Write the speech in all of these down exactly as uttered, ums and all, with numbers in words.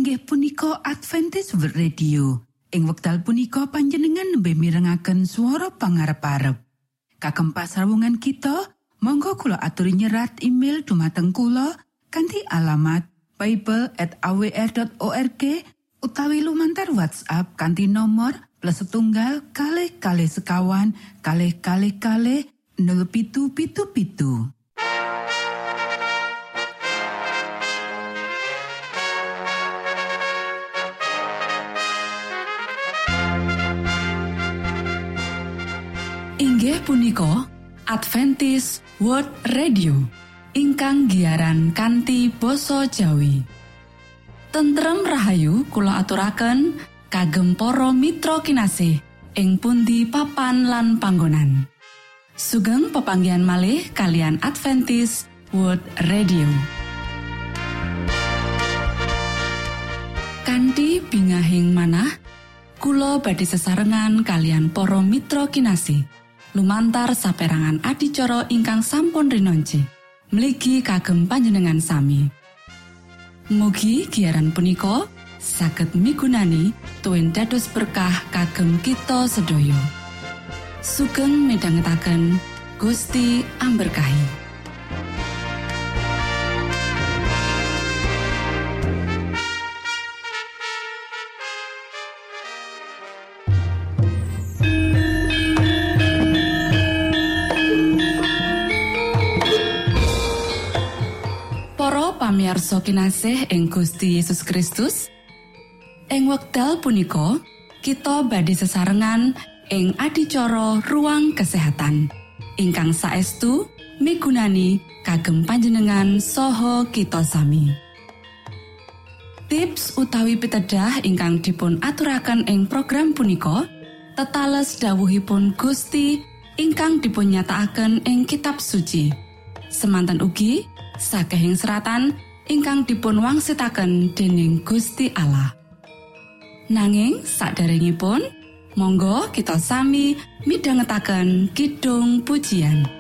inggih punika Adventist World Radio. Ing wekdal punika panjenengan nembe mirengaken swara pangarep-arep. Kagem pasrawungan kita, monggo kula aturi nyerat email dumateng kula kanthi alamat bible at a w r dot org utawi lumantar WhatsApp kanthi nomor plus setunggal kalih kalih sekawan kalih kalih kalih nol pitu pitu pitu. Inggih punika Adventist World Radio ingkang giaran kanthi basa Jawi. Tentrem rahayu kula aturaken kagem para mitra kinasih ing pundi papan lan panggonan. Sugeng pepanggihan malih kalian Adventist World Radio. Kanthi bingahing manah kula badhe sesarengan kalian para mitra kinasih lumantar saperangan adicara ingkang sampun rinonci mligi kagem panjenengan sami. Mugi giaran punika saged migunani tuwin dados berkah kagem kita sedaya. Sugeng midhangetaken Gusti amberkahi. Pamirsa kinasih ing Gusti Yesus Kristus, ing wekdal punika kita badhe sesarengan ing adicara ruang kesehatan ingkang saestu migunani kagem panjenengan saha kita sami. Tips utawi pitedah ingkang dipun aturaken ing program punika tetales dawuhipun Gusti ingkang dipun nyatakaken ing kitab suci. Semanten ugi sakehing seratan ingkang dipun wangsitaken dening Gusti Allah. Nanging saderengipun, monggo kita sami midhangetaken kidung pujian.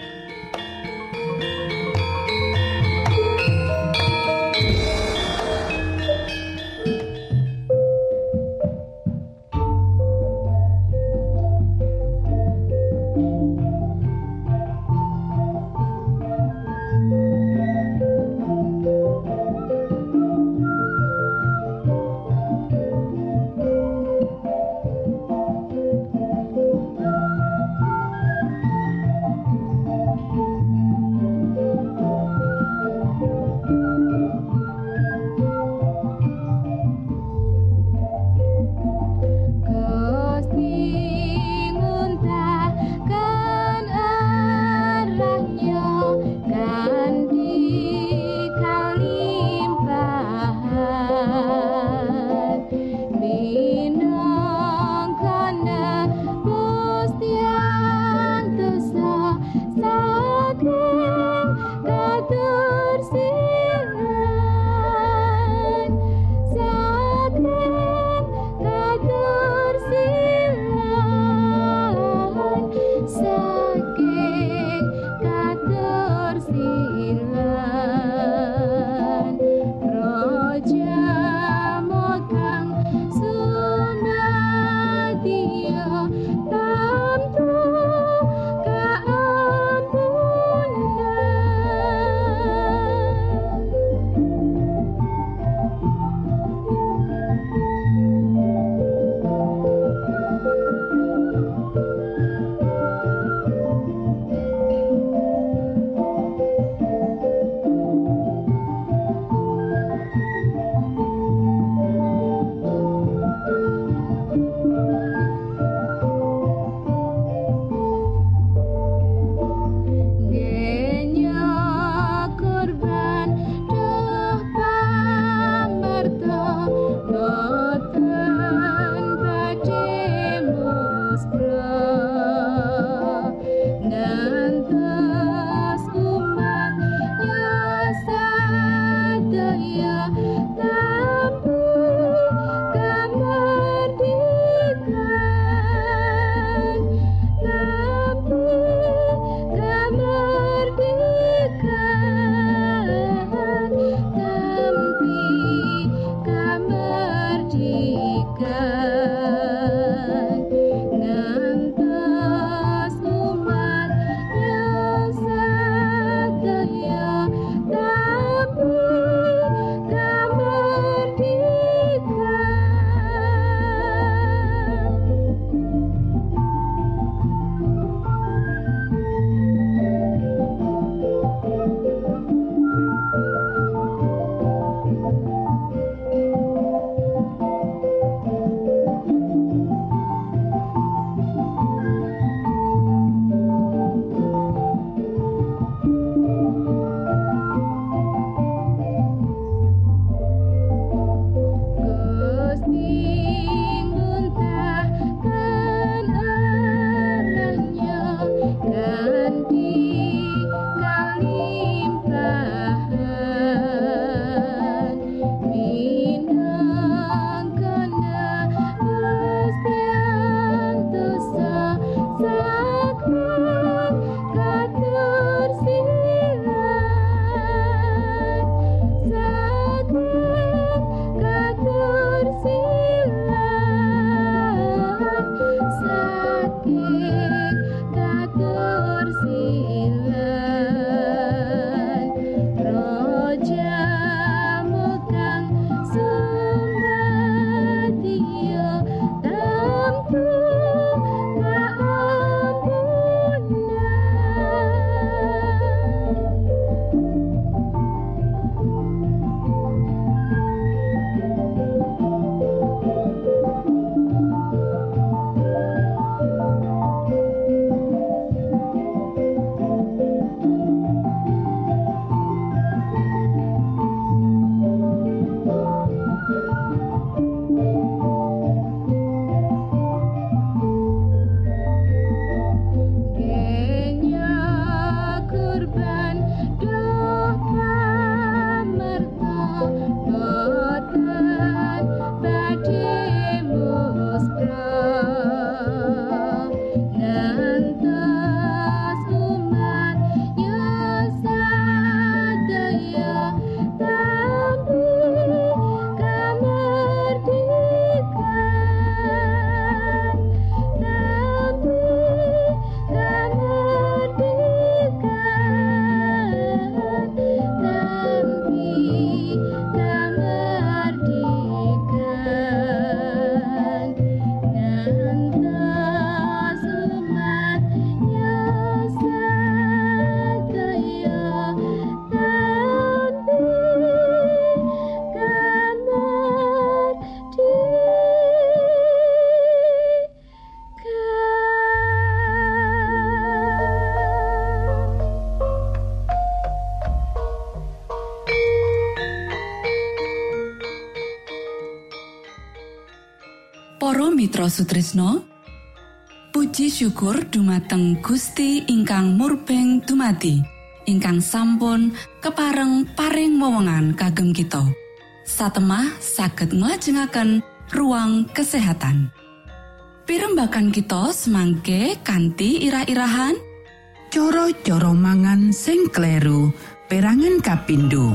Para mitra sutresna, puji syukur dumateng Gusti ingkang murbeng dumati, ingkang sampun kepareng paring wewenngan kagem kita. Satemah saged nglajengaken ruang kesehatan. Pirembagan kita semangke kanthi irah-irahan cara-cara mangan sing kleru perangan kapindho.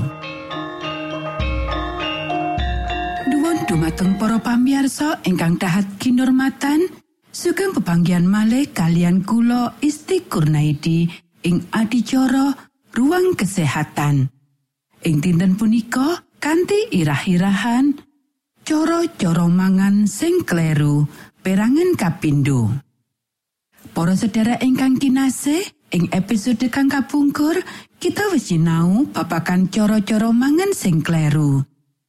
Dumateng para pamirsa ingkang dahat kinurmatan, sugeng pepanggihan malih kalian kula Isti Kurnaidi ing adicara ruang kesehatan. Ing dinten punika kanthi irah-irahan cara-cara mangan sing kleru perangan kapindho. Para sedherek ingkang kinasih, ing episode kang kapungkur kita wis sinau babagan cara-cara mangan sing kleru.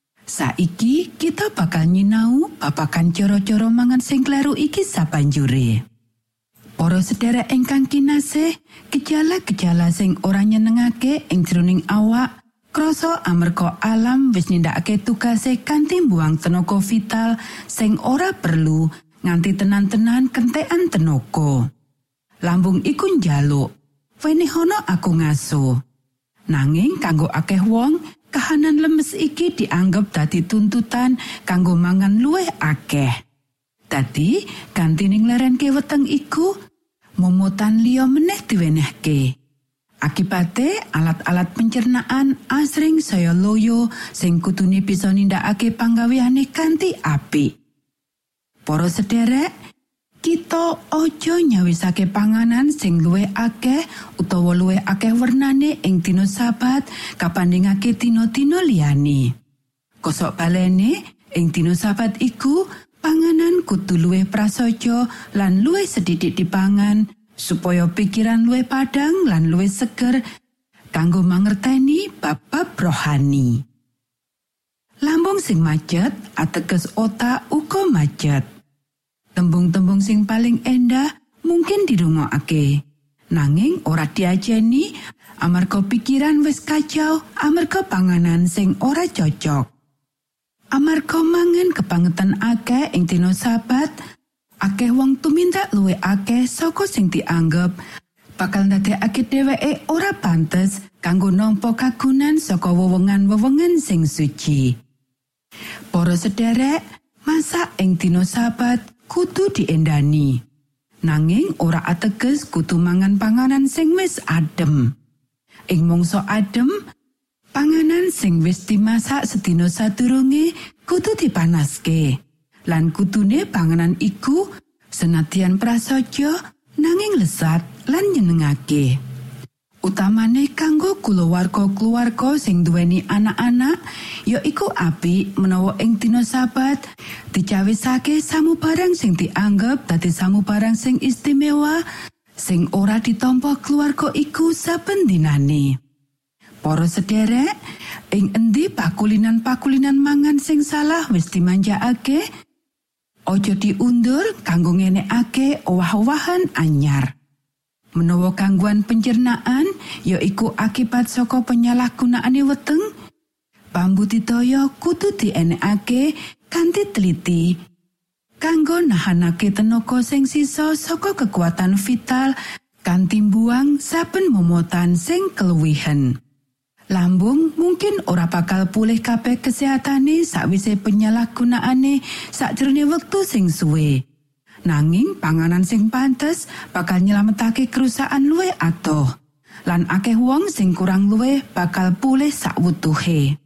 Saiki kita bakal nyinau babagan cara-cara mangan sing kleru iki sabanjure. Para sedherek ingkang kinasih, gejala-gejala sing ora nyenengake ing jroning awak krasa amarga alam wis nindakake tugase kanthi mbuang tenaga vital sing ora perlu nganti tenan-tenan kentekan tenaga. Lambung iku njaluk, "Wenehana aku ngaso." Nanging kanggo akeh wong, kahanan lemes iki dianggep dadi tuntutan kanggo mangan luwih akeh. Dadi, ganti ning lerenke weteng iku, momotan liya meneh diwenehke. Akibate, alat-alat pencernaan asring saya loyo sing kutune bisa nindakake panggaweane kanthi apik. Para sedherek, kita ojo nyawisake panganan sing luwih akeh utawa luwih akeh wernane ing dina Sabat kapandhingake dina-dina liyane. Kosok balene ing dina Sabat iku panganan kudu luwih prasaja lan luwih sedidik dipangan supaya pikiran luwih padhang lan luwih seger kanggo mangerteni bab-bab rohani. Lambung sing macet ateges otak uga macet. Tembung-tembung sing paling endah mungkin dirungokake, nanging ora diajeni amarga pikiran wis kacau amarga panganan sing ora cocok. Amarga mangan kebangetan akeh ing dina Sabat, akeh wong tumindak luwih akeh saka sing dianggep bakal ndadekake dheweke ora pantes kanggo nampa kagunan saka wewengan-wewengan sing suci. Para sedherek, masak ing dina Sabat kudu diendani. Nanging ora ateges kudu mangan panganan sing wis adem. Ing mangsa adem, panganan sing wis dimasak sedina sadurunge kudu dipanaske. Lan kudune panganan iku senadyan prasaja nanging lesat lan nyenengake. Utamane kanggo kulawarga-kulawarga sing duweni anak-anak, ya iku apik menawa ing dina Sabat dicawisake samubarang sing dianggep dadi samubarang sing istimewa sing ora ditampa keluarga iku saben dinane. Para sedherek, ing endi pakulinan-pakulinan mangan sing salah wis dimanjakake, aja diundur kanggo ngenekake owah-owahan anyar. Menawa gangguan pencernaan ya iku akibat saka penyalahgunaane weteng, pambudidaya kudu dienekake kanthi teliti kanggo nahanake tenaga sing sisa saka kekuatan vital kanthi mbuang saben momotan sing keluwihen. Lambung mungkin ora bakal pulih kabeh kesehatane sakwise penyalahgunaane sakjroning wektu sing suwe. Nanging panganan sing pantes bakal nyelametake kerusakan luwih atoh. Lan akeh wong sing kurang luwih bakal pulih sakwutuhe.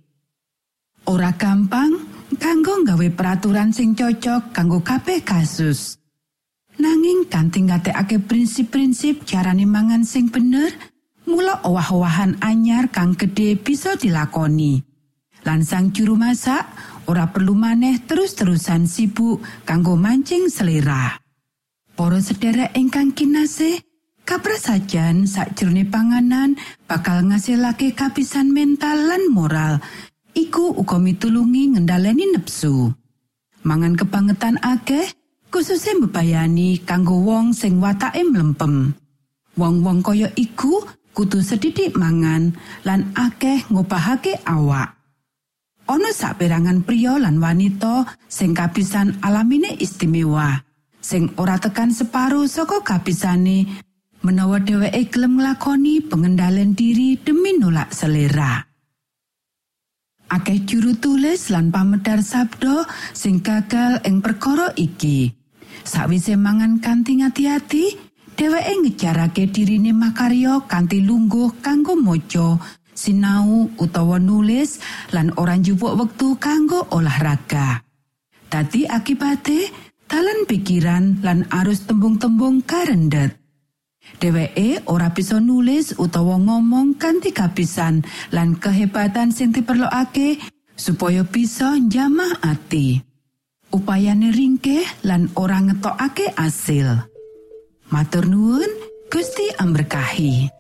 Ora gampang kanggo nggawe peraturan sing cocok kanggo kabeh kasus. Nanging kanthi ngatekake prinsip-prinsip carane mangan sing bener, mula owah-owahan anyar kang gedhe bisa dilakoni. Lan sang juru masak ora perlu maneh terus-terusan sibuk kanggo mancing selera. Para sedherek ingkang kinasih, kaprasajan sakjroning panganan bakal ngasilake kapisan mental lan moral. Iku uga mitulungi ngendhaleni nepsu. Mangan kebangetan akeh khususé mbebayani kanggo wong sing watake mlempem. Wong-wong kaya iku kudu sedidik mangan lan akeh ngobahake awak. ana saperangan priya lan wanita sing kapisan alamine istimewa, sing ora tekan separo saka kapisane menawa dheweke gelem nglakoni pengendalian diri demi nolak selera. Akeh juru tulis lan pamedhar sabda sing gagal ing perkara iki. Sawise mangan kanthi ngati-ati, dheweke ngejarake dirine makarya kanthi lungguh kanggo maca, sinau utawa nulis lan ora njupuk wektu kanggo olahraga. Dadi akibate dalan pikiran lan arus tembung-tembung karendet. Dheweke ora bisa nulis utawa ngomong kanthi kapisan lan kehebatan sing diperlokake supaya bisa njamah ati. Upayane ringkeh lan ora ngetokake asil. Matur nuwun, Gusti amberkahi.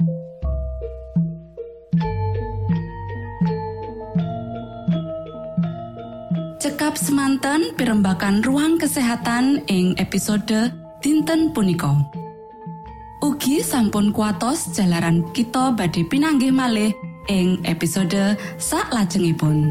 Cekap semanten pimbakan ruang kesehatan ing episode dinten punika. Ugi sampun kuatos jalaran kita badhe pinanggih malih ing episode saklajengipun.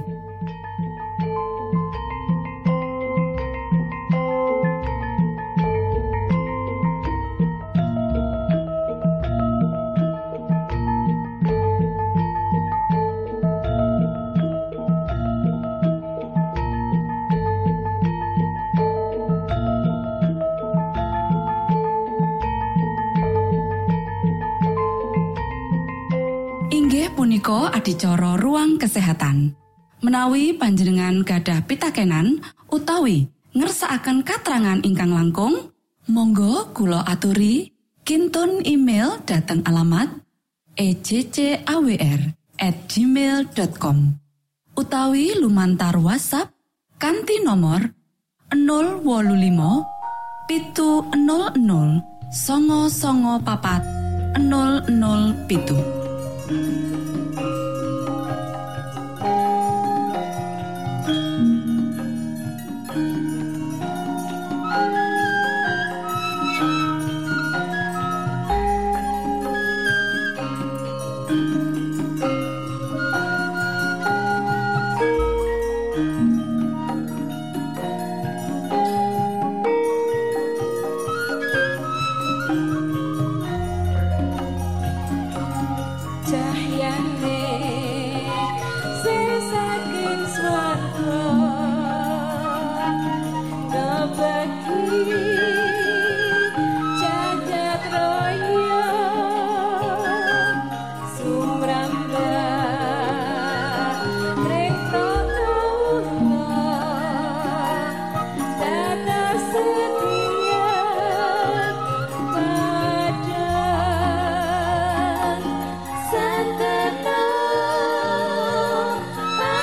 Punika adicara ruang kesehatan. Menawi panjenengan gadah pitakenan utawi ngersakaken katrangan ingkang langkung, monggo kula aturi kintun email dhateng alamat e j c a w r at gmail dot com utawi lumantar WhatsApp kanthi nomor nol wolu limo pitu nol nol songo songo papat nol nol pitu.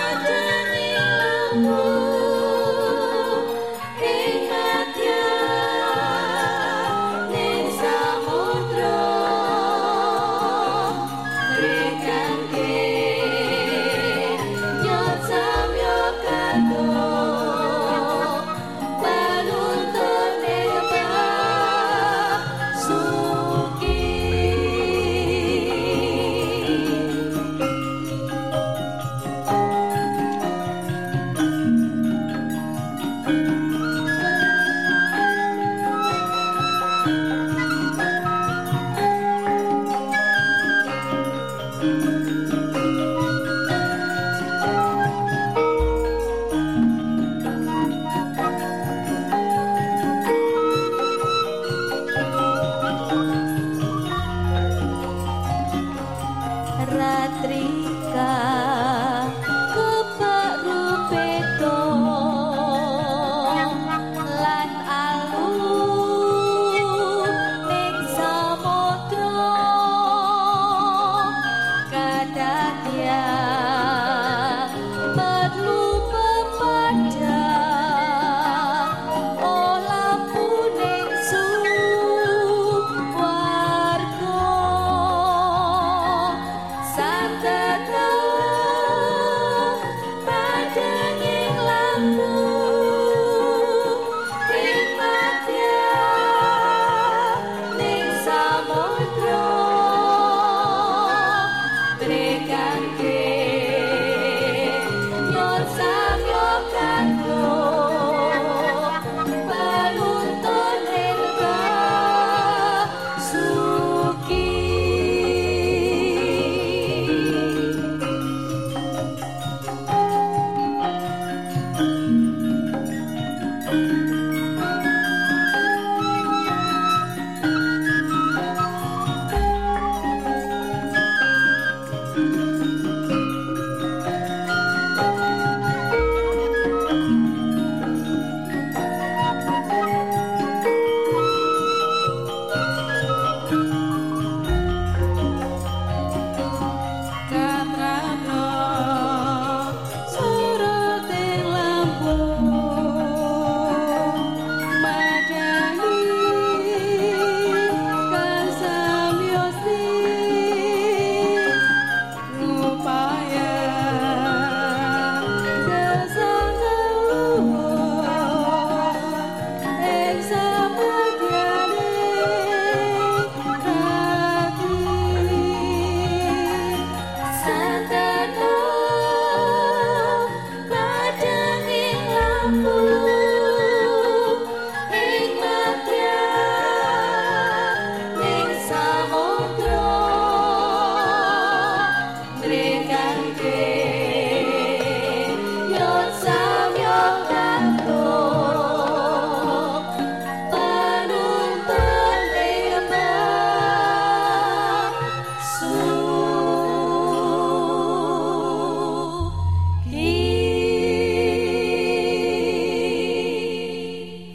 Ing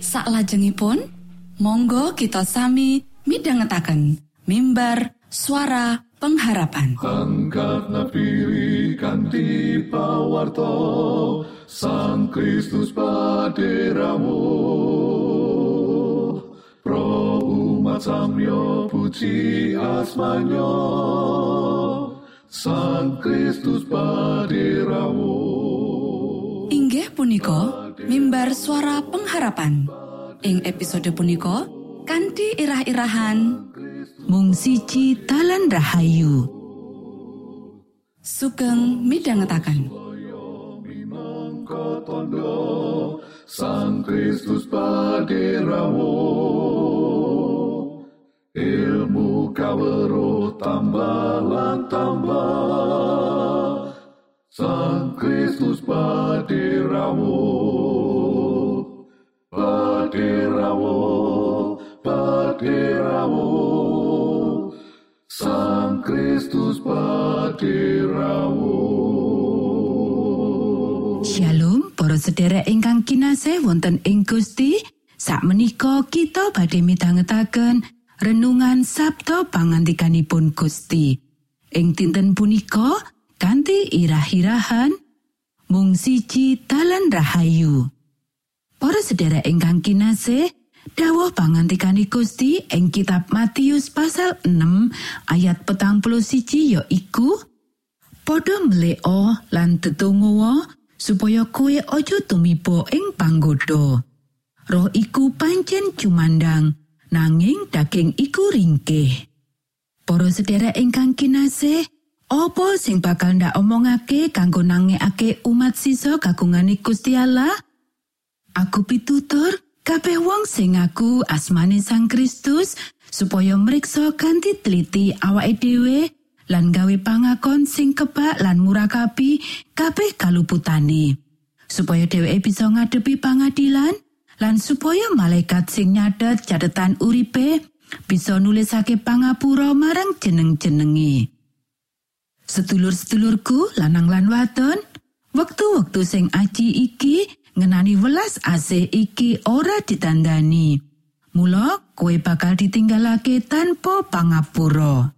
Saklajengipun monggo kita sami midhangetaken mimbar suara pengharapan. Angkatna piri kanthi pawarto Sang Kristus paderamu. Pro umat samyo puji asmanyo Sang Kristus paderamu. Inggih punika mimbar suara pengharapan. Ing episode punika kanthi irah-irahan Mung siji dalan rahayu. Sugeng midhangetaken. Sang Kristus paderamu. Ilmu kawruh tambah lan tambah. Sang Kristus paderamu. Paderamu, paderamu. Sang Kristus paderamu. Shalom, para sedherek ingkang kinasih wonten ing Gusti. Sakmenika kita badhe midhangetaken renungan Sabda pangandikanipun Gusti. Ing dinten punika kanthi irah-irahan mung siji dalan rahayu. Para sedherek ingkang kinasih, dawuh pangandikane Gusti ing kitab Matius pasal enam ayat petang puluh siji yaiku, padha mleo lan tetungguwa supaya kowe aja tumiba ing panggoda. Roh iku pancen cumandang, nanging daging iku ringkih. Para sedherek ingkang kinasih, apa sing bakal ndak omongake kanggo nangekake umat sisa kagungane Gusti Allah? Aku pitutur kabeh wong sing ngaku asmane Sang Kristus supaya mriksa kanthi teliti awake dhewe lan gawe pangakon sing kebak lan murakabi kabeh kaluputane supaya dheweke bisa ngadepi pangadilan lan supaya malaikat sing nyatet catetan uripe bisa nulisake pangapura marang jeneng-jenenge. Sedulur-sedulurku lanang lan wadon, wektu-wektu sing aji iki ngenani welas asih iki ora ditandani. Mula kowe bakal ditinggalake tanpa pangapura.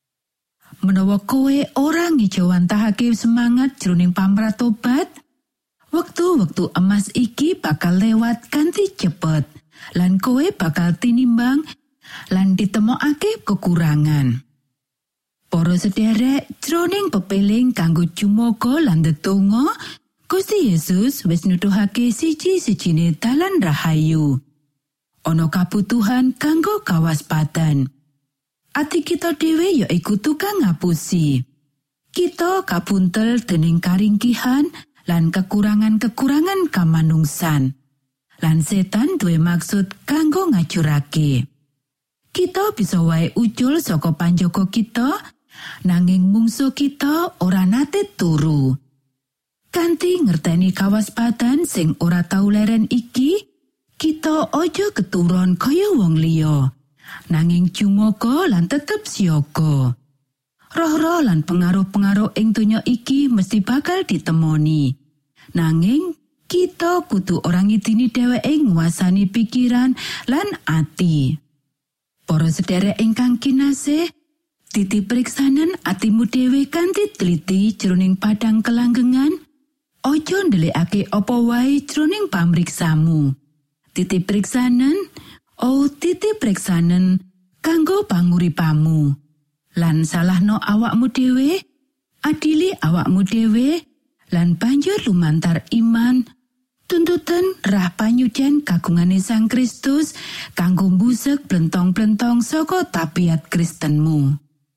Menawa kowe ora ngijawantahake semangat jroning pamratobat, wektu-wektu emas iki bakal lewat kanthi cepet, lan kowe bakal tinimbang lan ditemokake kekurangan. Para sederek, jroning pepeling kanggo jumoga lan ndedonga, Gusti Yesus wis nuduhake siji-sijine dalan rahayu. Ana kabutuhan kanggo kawaspadan. Ati kita dhewe yaiku tukang ngapusi. Kita kabuntel dening karingkihan lan kekurangan-kekurangan kamanungsan. Lan setan duwe maksud kanggo ngajurake. Kita bisa wae ucul saka panjaga kita, nanging mungsuh kita ora nate turu. Kanthi ngerteni kawaspadan sing ora tau leren iki, kita aja keturun kaya wong liya. Nanging jumoga lan tetep siaga. Roh-roh lan pengaruh-pengaruh ing donya iki mesti bakal ditemoni. Nanging kita kudu ora ngidini dheweke nguasani pikiran lan ati. Para sedherek ingkang kinasih, titipriksanen atimu dhewe kanthi teliti jroning padang kelanggengan. Ojo ndelikake apa wae jroning pamriksamu. Titipriksanen, oh titipriksanen kanggo panguripamu. Lan salahno awakmu dhewe, adili awakmu dhewe, lan banjur lumantar iman, tuntutan rah panyucen kagungane Sang Kristus kanggo mbusek blentong-blentong saka tabiat Kristenmu.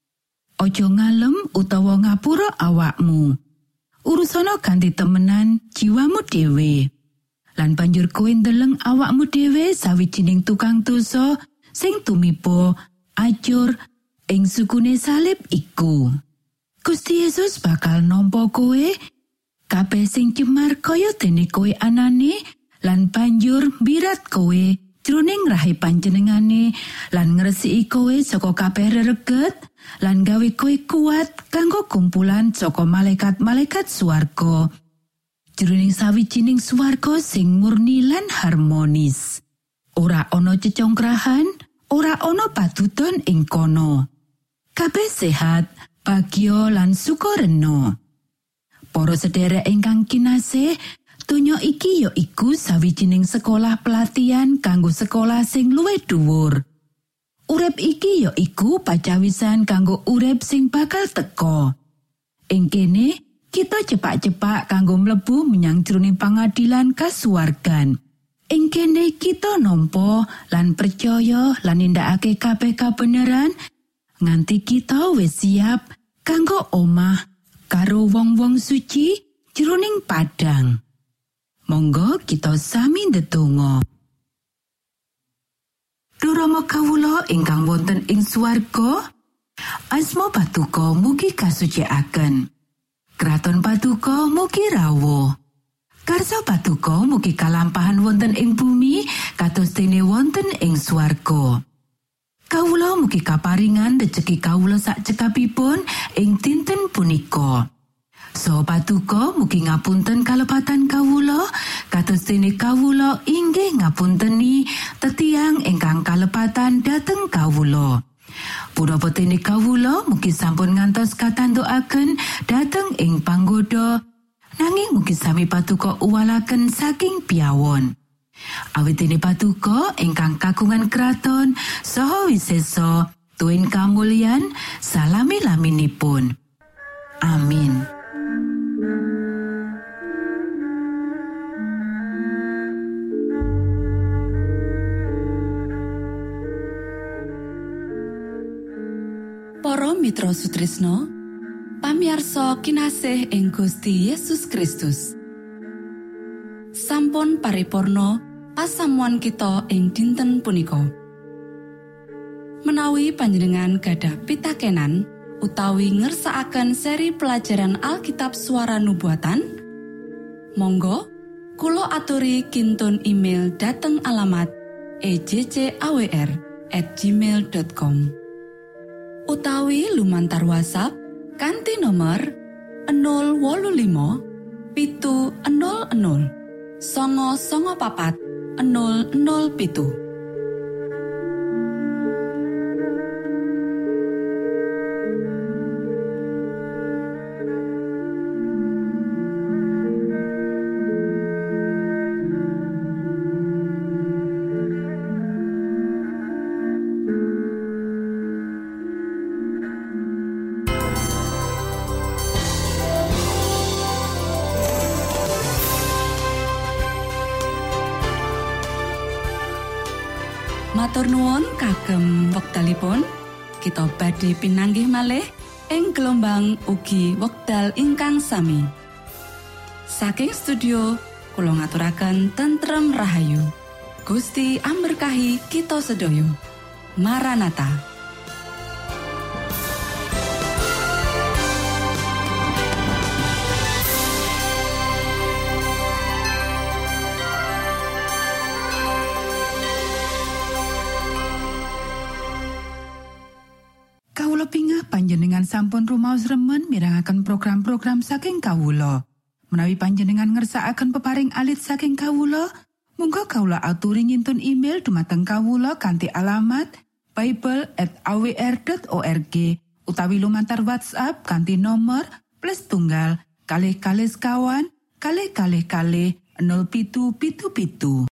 Ojo ngalem utawa ngapura awakmu. Urusana ganti temenan jiwamu dhewe. Lan banjur kowe ndeleng awakmu dhewe sawijining tukang dosa sing tumiba ajur ing sukune salib iku. Gusti Yesus bakal nampa kowe kabeh sing cemar kaya dene kowe anane lan banjur mbirat kowe jroning rahe panjenengane lan ngresiki kowe saka kabeh rereget lan gawe kowe kuat kanggo kumpulan saka malaikat-malaikat swarga jroning sawijining swarga sing murni lan harmonis. Ora ana cecongkrahan, ora ana patuton ing kono. Kabeh sehat, bagya lan sukarena. Para sedherek ingkang kinasih, donya iki ya iku sawijining sekolah pelatihan kanggo sekolah sing luwih dhuwur. Urip iki ya iku pacawisan kanggo urip sing bakal teka. Ing kene, kita cepak-cepak kanggo mlebu menyang jroning pangadilan kasuwargan. Ing kene kita nampa lan percaya lan nindakake kabeh kabeneran nganti kita wis siap kanggo omah karo wong-wong suci jroning padang. Monggo kita sami ndedonga. Duh Rama kawula ingkang wonten ing swarga, asma Patuko mugi kasucikaken. Kraton Patuko mugi rawuh. Karsa Patuko mugi kalampahan wonten ing bumi kados dene wonten ing swarga. Kawula mugi kaparingan rejeki kawula sak cekapipun ing dinten punika. So Patuko mugi ngapunten kalepatan kawula kados dene kawula inggih ngapunteni tetiang ingkang kalepatan dhateng kawula. Punapa dene kawula mugi sampun ngantos katandukaken dhateng ing panggoda, nanging mugi sami Patuko uwalaken saking piyawon. Awit dene Patuko ingkang kagungan kraton saha wisesa tuwin kamulyan salami-laminipun. Amin. Para mitra Sutrisno, pamiarsa kinasih ing Gusti Yesus Kristus. Sampun paripurna pasamuan kita ing dinten punika. Menawi panjenengan gadah pitakenan utawi ngersakaken seri pelajaran Alkitab Suara Nubuatan, monggo kula aturi kintun email dhateng alamat e j c a w r at gmail dot com utawi lumantar WhatsApp kanthi nomor nol wolu limo pitu nol nol songo songo papat nol nol pitu. Matur nuwun kagem wektalipun kita badhe pinanggih malih ing gelombang ugi wekdal ingkang sami. Saking studio kula ngaturaken tentrem rahayu. Gusti amberkahi kita sedaya. Maranatha. Panjenengan sampun rumaos remen mirengaken program-program saking kawula. Menawi panjenengan ngersakaken peparing alit saking kawula, monggo kawula aturi ngintun email dumateng kawula kanthi alamat bible at a w r dot org utawi lumantar WhatsApp kanthi nomor plus tunggal kalih kalih sekawan kalih kalih kalih nol pitu pitu pitu.